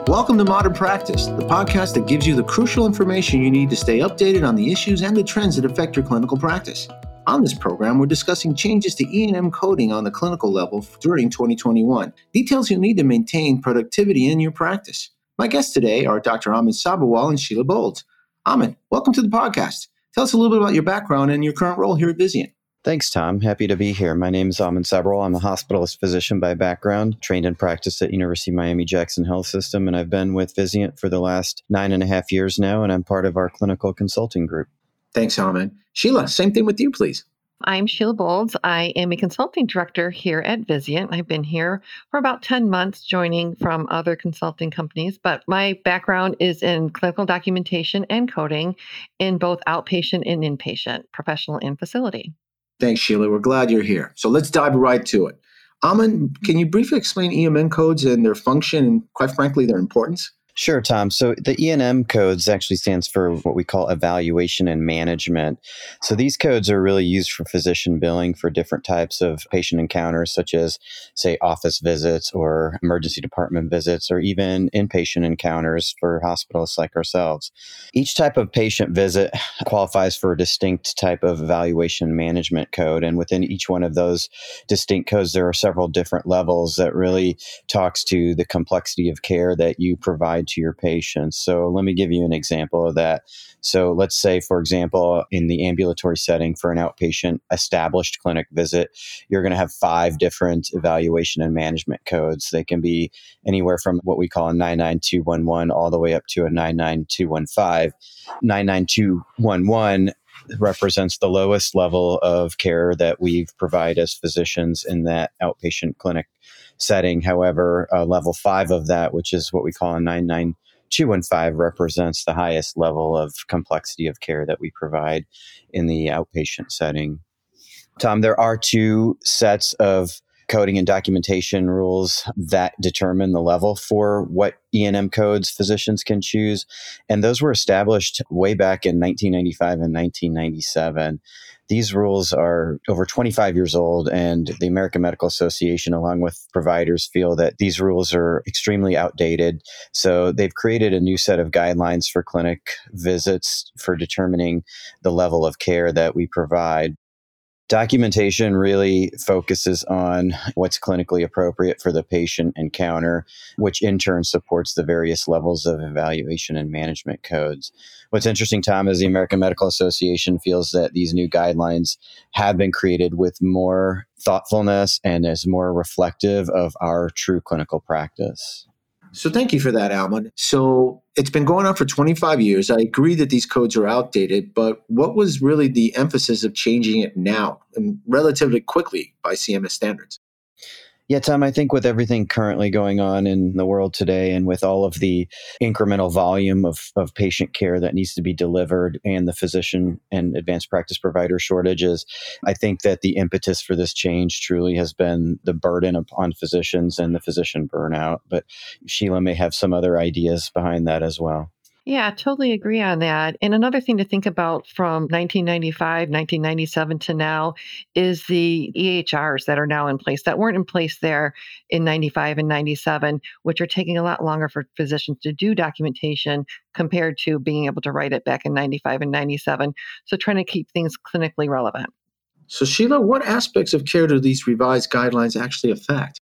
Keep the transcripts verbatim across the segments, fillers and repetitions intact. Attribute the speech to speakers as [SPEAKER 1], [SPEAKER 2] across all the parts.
[SPEAKER 1] Welcome to Modern Practice, the podcast that gives you the crucial information you need to stay updated on the issues and the trends that affect your clinical practice. On this program, we're discussing changes to E and M coding on the clinical level during twenty twenty-one, details you'll need to maintain productivity in your practice. My guests today are Doctor Ahmed Sabharwal and Sheila Bolds. Ahmed, welcome to the podcast. Tell us a little bit about your background and your current role here at Vizient.
[SPEAKER 2] Thanks, Tom. Happy to be here. My name is Ahmed Sabharwal. I'm a hospitalist physician by background, trained in practice at University of Miami Jackson Health System, and I've been with Vizient for the last nine and a half years now, and I'm part of our clinical consulting group.
[SPEAKER 1] Thanks, Ahmed. Sheila, same thing with you, please.
[SPEAKER 3] I'm Sheila Bolds. I am a consulting director here at Vizient. I've been here for about ten months, joining from other consulting companies, but my background is in clinical documentation and coding in both outpatient and inpatient, professional and facility.
[SPEAKER 1] Thanks, Sheila. We're glad you're here. So let's dive right to it. Ahmed, can you briefly explain E M M codes and their function and, quite frankly, their importance?
[SPEAKER 2] Sure, Tom. So the E and M codes actually stands for what we call evaluation and management. So these codes are really used for physician billing for different types of patient encounters, such as, say, office visits or emergency department visits, or even inpatient encounters for hospitalists like ourselves. Each type of patient visit qualifies for a distinct type of evaluation management code. And within each one of those distinct codes, there are several different levels that really talks to the complexity of care that you provide to your patients. So let me give you an example of that. So let's say, for example, in the ambulatory setting for an outpatient established clinic visit, you're going to have five different evaluation and management codes. They can be anywhere from what we call a nine nine two one one all the way up to a nine nine two one five. nine nine two one one represents the lowest level of care that we provide as physicians in that outpatient clinic setting. However, uh, level five of that, which is what we call a nine nine two one five, represents the highest level of complexity of care that we provide in the outpatient setting. Tom, there are two sets of coding and documentation rules that determine the level for what E and M codes physicians can choose. And those were established way back in nineteen ninety-five and nineteen ninety-seven. These rules are over twenty-five years old, and the American Medical Association, along with providers, feel that these rules are extremely outdated. So they've created a new set of guidelines for clinic visits for determining the level of care that we provide. Documentation really focuses on what's clinically appropriate for the patient encounter, which in turn supports the various levels of evaluation and management codes. What's interesting, Tom, is the American Medical Association feels that these new guidelines have been created with more thoughtfulness and is more reflective of our true clinical practice.
[SPEAKER 1] So thank you for that, Ahmed. So it's been going on for twenty-five years. I agree that these codes are outdated, but what was really the emphasis of changing it now and relatively quickly by C M S standards?
[SPEAKER 2] Yeah, Tom, I think with everything currently going on in the world today and with all of the incremental volume of, of patient care that needs to be delivered and the physician and advanced practice provider shortages, I think that the impetus for this change truly has been the burden upon physicians and the physician burnout. But Sheila may have some other ideas behind that as well.
[SPEAKER 3] Yeah, totally agree on that. And another thing to think about from nineteen ninety-five, nineteen ninety-seven to now is the E H Rs that are now in place that weren't in place there in ninety-five and ninety-seven, which are taking a lot longer for physicians to do documentation compared to being able to write it back in ninety-five and ninety-seven. So trying to keep things clinically relevant.
[SPEAKER 1] So Sheila, what aspects of care do these revised guidelines actually affect?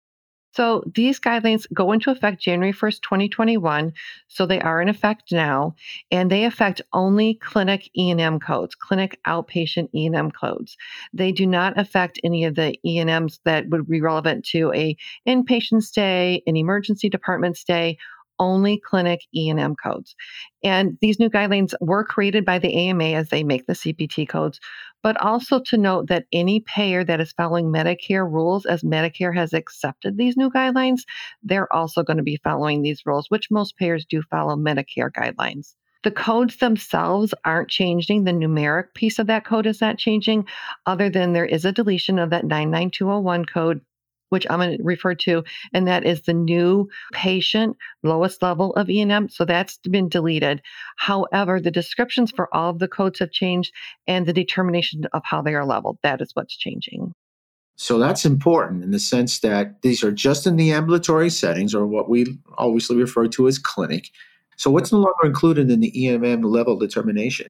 [SPEAKER 3] So these guidelines go into effect January first, twenty twenty-one. So they are in effect now, and they affect only clinic E and M codes, clinic outpatient E and M codes. They do not affect any of the E and Ms that would be relevant to a inpatient stay, an emergency department stay, only clinic E and M codes. And these new guidelines were created by the A M A as they make the C P T codes, but also to note that any payer that is following Medicare rules, as Medicare has accepted these new guidelines, they're also going to be following these rules, which most payers do follow Medicare guidelines. The codes themselves aren't changing. The numeric piece of that code is not changing, other than there is a deletion of that nine nine two oh one code, which I'm going to refer to, and that is the new patient lowest level of E and M. So that's been deleted. However, the descriptions for all of the codes have changed, and the determination of how they are leveled, that is what's changing.
[SPEAKER 1] So that's important in the sense that these are just in the ambulatory settings, or what we obviously refer to as clinic. So what's no longer included in the E M M level determination?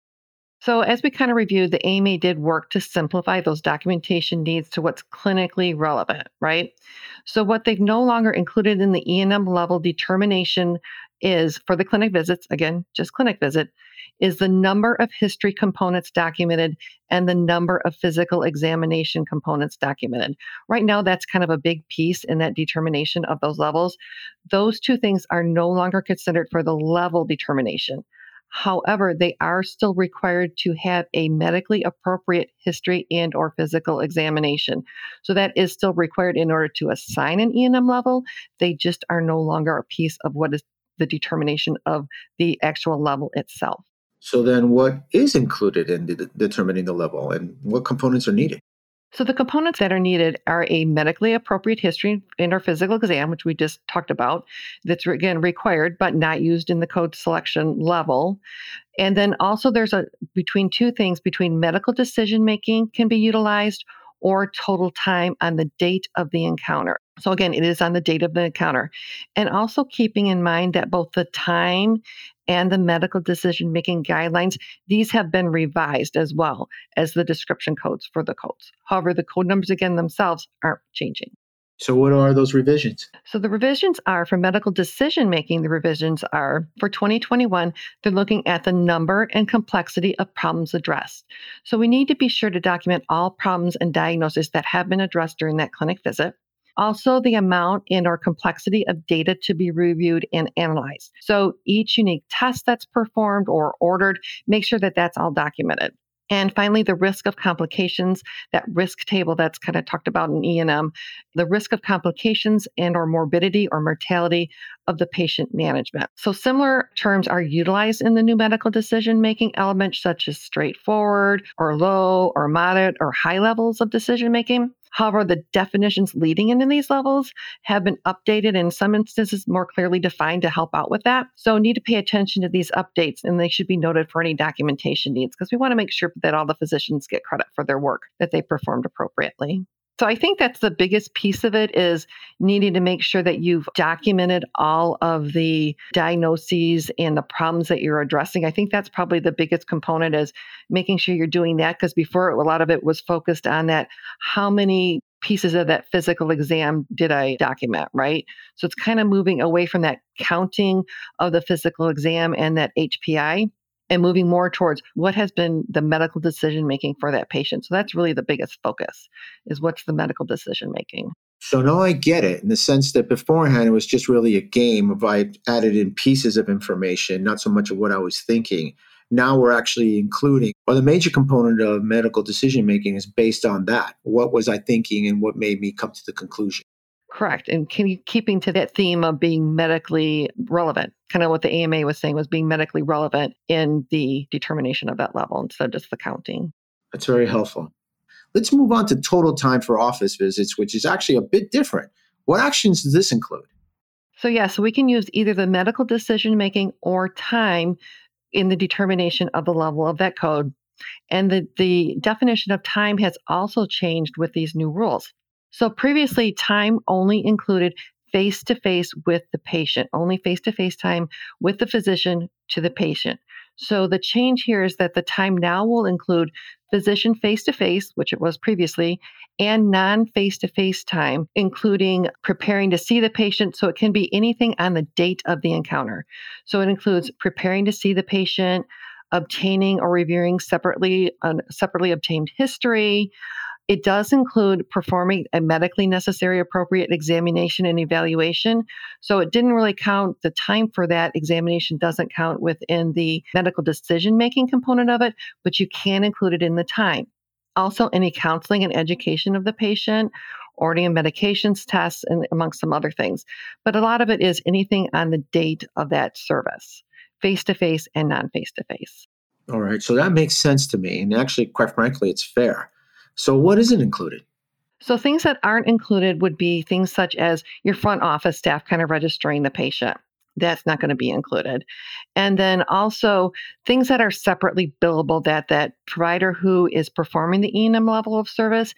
[SPEAKER 3] So, as we kind of reviewed, the A M A did work to simplify those documentation needs to what's clinically relevant, right? So, what they've no longer included in the E and M level determination is for the clinic visits, again, just clinic visit, is the number of history components documented and the number of physical examination components documented. Right now, that's kind of a big piece in that determination of those levels. Those two things are no longer considered for the level determination. However, they are still required to have a medically appropriate history and or physical examination. So that is still required in order to assign an E and M level. They just are no longer a piece of what is the determination of the actual level itself.
[SPEAKER 1] So then what is included in de- determining the level and what components are needed?
[SPEAKER 3] So the components that are needed are a medically appropriate history and or physical exam, which we just talked about, that's again required but not used in the code selection level. And then also there's a between two things, between medical decision making can be utilized or total time on the date of the encounter. So again, it is on the date of the encounter. And also keeping in mind that both the time and the medical decision-making guidelines, these have been revised as well as the description codes for the codes. However, the code numbers again themselves aren't changing.
[SPEAKER 1] So what are those revisions?
[SPEAKER 3] So the revisions are for medical decision-making, the revisions are for twenty twenty-one, they're looking at the number and complexity of problems addressed. So we need to be sure to document all problems and diagnoses that have been addressed during that clinic visit. Also, the amount and or complexity of data to be reviewed and analyzed. So each unique test that's performed or ordered, make sure that that's all documented. And finally, the risk of complications, that risk table that's kind of talked about in E and M, the risk of complications and or morbidity or mortality of the patient management. So similar terms are utilized in the new medical decision-making elements such as straightforward or low or moderate or high levels of decision-making. However, the definitions leading into these levels have been updated and in some instances more clearly defined to help out with that. So need to pay attention to these updates and they should be noted for any documentation needs because we want to make sure that all the physicians get credit for their work that they performed appropriately. So I think that's the biggest piece of it is needing to make sure that you've documented all of the diagnoses and the problems that you're addressing. I think that's probably the biggest component is making sure you're doing that because before a lot of it was focused on that, how many pieces of that physical exam did I document, right? So it's kind of moving away from that counting of the physical exam and that H P I. And moving more towards what has been the medical decision making for that patient. So that's really the biggest focus is what's the medical decision making.
[SPEAKER 1] So now I get it in the sense that beforehand it was just really a game of I added in pieces of information, not so much of what I was thinking. Now we're actually including, or the major component of medical decision making is based on that. What was I thinking and what made me come to the conclusion?
[SPEAKER 3] Correct. And can you, keeping to that theme of being medically relevant, kind of what the A M A was saying was being medically relevant in the determination of that level instead of just the counting.
[SPEAKER 1] That's very helpful. Let's move on to total time for office visits, which is actually a bit different. What actions does this include?
[SPEAKER 3] So yeah, so we can use either the medical decision making or time in the determination of the level of that code. And the, the definition of time has also changed with these new rules. So previously, time only included face-to-face with the patient, only face-to-face time with the physician to the patient. So the change here is that the time now will include physician face-to-face, which it was previously, and non-face-to-face time, including preparing to see the patient. So it can be anything on the date of the encounter. So it includes preparing to see the patient, obtaining or reviewing separately, uh, separately obtained history. It does include performing a medically necessary appropriate examination and evaluation. So it didn't really count, the time for that examination doesn't count within the medical decision-making component of it, but you can include it in the time. Also, any counseling and education of the patient, ordering medications, tests, and amongst some other things. But a lot of it is anything on the date of that service, face-to-face and non-face-to-face.
[SPEAKER 1] All right, so that makes sense to me. And actually, quite frankly, it's fair. So what isn't included?
[SPEAKER 3] So things that aren't included would be things such as your front office staff kind of registering the patient. That's not going to be included. And then also things that are separately billable that that provider who is performing the E and M level of service,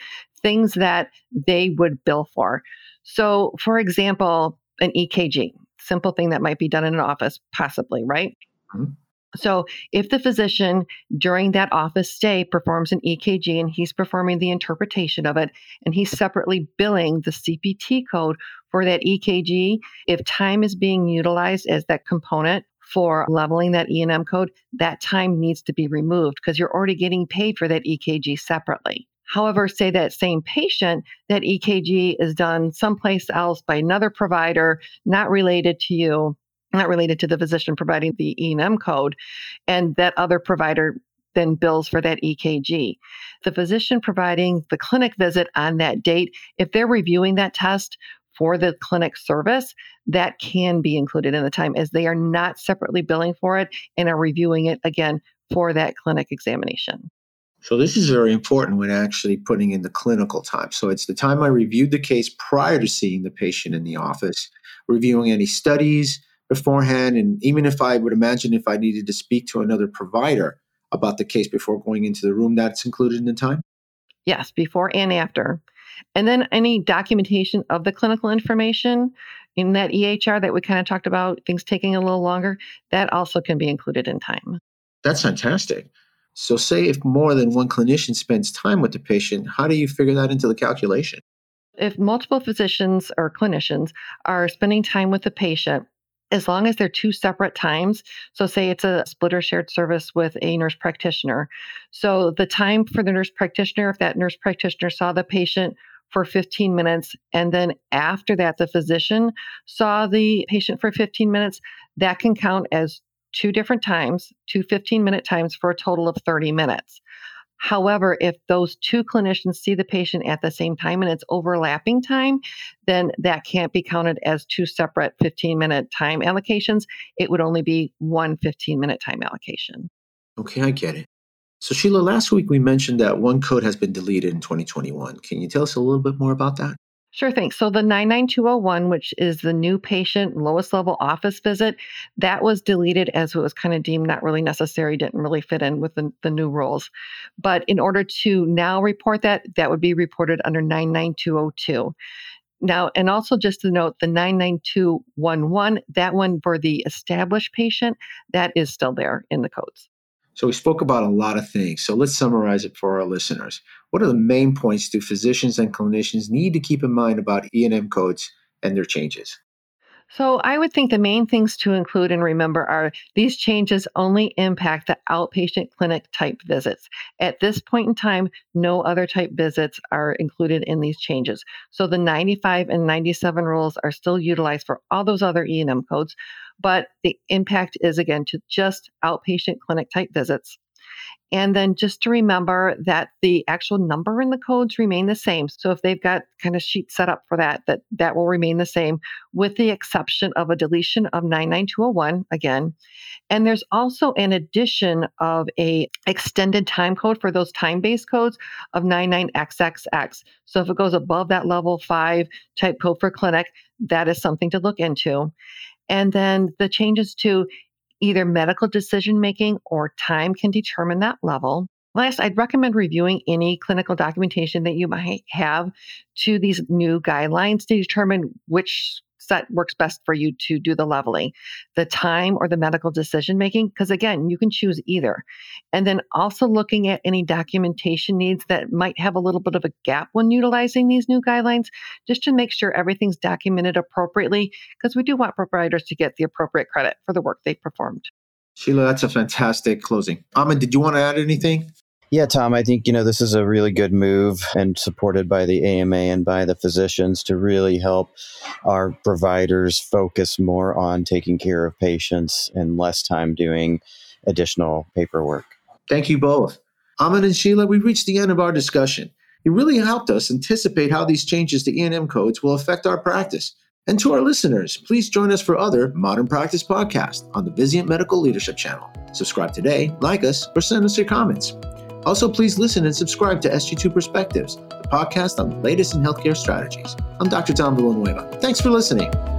[SPEAKER 3] things that they would bill for. So, for example, an E K G, simple thing that might be done in an office, possibly, right? Mm-hmm. So if the physician during that office stay performs an E K G and he's performing the interpretation of it, and he's separately billing the C P T code for that E K G, if time is being utilized as that component for leveling that E and M code, that time needs to be removed because you're already getting paid for that E K G separately. However, say that same patient, that E K G is done someplace else by another provider, not related to you, not related to the physician providing the E and M code, and that other provider then bills for that E K G. The physician providing the clinic visit on that date, if they're reviewing that test for the clinic service, that can be included in the time as they are not separately billing for it and are reviewing it again for that clinic examination.
[SPEAKER 1] So this is very important when actually putting in the clinical time. So it's the time I reviewed the case prior to seeing the patient in the office, reviewing any studies beforehand, and even if I would imagine if I needed to speak to another provider about the case before going into the room, that's included in the time?
[SPEAKER 3] Yes, before and after. And then any documentation of the clinical information in that E H R that we kind of talked about, things taking a little longer, that also can be included in time.
[SPEAKER 1] That's fantastic. So say if more than one clinician spends time with the patient, how do you figure that into the calculation?
[SPEAKER 3] If multiple physicians or clinicians are spending time with the patient, as long as they're two separate times, so say it's a split or shared service with a nurse practitioner. So the time for the nurse practitioner, if that nurse practitioner saw the patient for fifteen minutes, and then after that, the physician saw the patient for fifteen minutes, that can count as two different times, two fifteen-minute times for a total of thirty minutes. However, if those two clinicians see the patient at the same time and it's overlapping time, then that can't be counted as two separate fifteen-minute time allocations. It would only be one fifteen-minute time allocation.
[SPEAKER 1] Okay, I get it. So Sheila, last week we mentioned that one code has been deleted in twenty twenty-one. Can you tell us a little bit more about that?
[SPEAKER 3] Sure thing. So the nine nine two oh one, which is the new patient lowest level office visit, that was deleted as it was kind of deemed not really necessary, didn't really fit in with the, the new rules. But in order to now report that, that would be reported under nine nine two oh two. Now, and also just to note, the nine nine two one one, that one for the established patient, that is still there in the codes.
[SPEAKER 1] So we spoke about a lot of things. So let's summarize it for our listeners. What are the main points do physicians and clinicians need to keep in mind about E and M codes and their changes?
[SPEAKER 3] So I would think the main things to include and remember are these changes only impact the outpatient clinic type visits. At this point in time, no other type visits are included in these changes. So the ninety-five and ninety-seven rules are still utilized for all those other E and M codes, but the impact is again to just outpatient clinic type visits. And then just to remember that the actual number in the codes remain the same. So if they've got kind of sheets set up for that, that, that will remain the same with the exception of a deletion of nine nine two oh one again. And there's also an addition of a extended time code for those time-based codes of ninety-nine X X X. So if it goes above that level five type code for clinic, that is something to look into. And then the changes to either medical decision-making or time can determine that level. Last, I'd recommend reviewing any clinical documentation that you might have to these new guidelines to determine which set works best for you to do the leveling, the time or the medical decision-making, because again, you can choose either. And then also looking at any documentation needs that might have a little bit of a gap when utilizing these new guidelines, just to make sure everything's documented appropriately, because we do want providers to get the appropriate credit for the work they performed.
[SPEAKER 1] Sheila, that's a fantastic closing. Ahmed, did you want to add anything?
[SPEAKER 2] Yeah, Tom, I think, you know, this is a really good move and supported by the A M A and by the physicians to really help our providers focus more on taking care of patients and less time doing additional paperwork.
[SPEAKER 1] Thank you both. Ahmed and Sheila, we reached the end of our discussion. You really helped us anticipate how these changes to E and M codes will affect our practice. And to our listeners, please join us for other Modern Practice podcasts on the Vizient Medical Leadership Channel. Subscribe today, like us, or send us your comments. Also, please listen and subscribe to S G two Perspectives, the podcast on the latest in healthcare strategies. I'm Doctor Tom Villanueva. Thanks for listening.